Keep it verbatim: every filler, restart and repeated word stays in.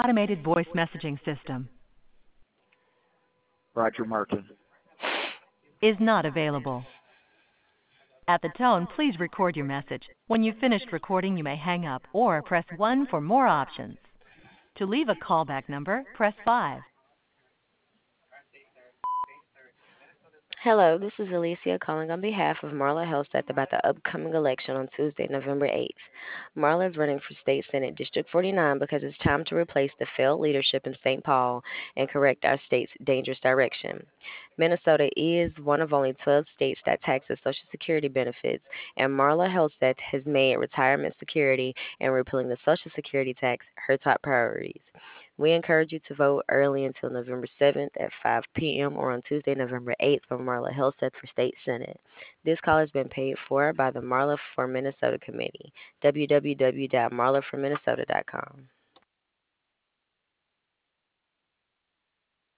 Automated voice messaging system Roger Martin. is not available. At the tone, please record your message. When you've finished recording, you may hang up or press one for more options. To leave a callback number, press five. Hello, this is Alicia calling on behalf of Marla Helseth about the upcoming election on Tuesday, November eighth. Marla is running for State Senate District forty-nine because it's time to replace the failed leadership in Saint Paul and correct our state's dangerous direction. Minnesota is one of only twelve states that taxes Social Security benefits, and Marla Helseth has made retirement security and repealing the Social Security tax her top priorities. We encourage you to vote early until November seventh at five p.m. or on Tuesday, November eighth for Marla Helseth for State Senate. This call has been paid for by the Marla for Minnesota Committee, w w w dot marla for minnesota dot com.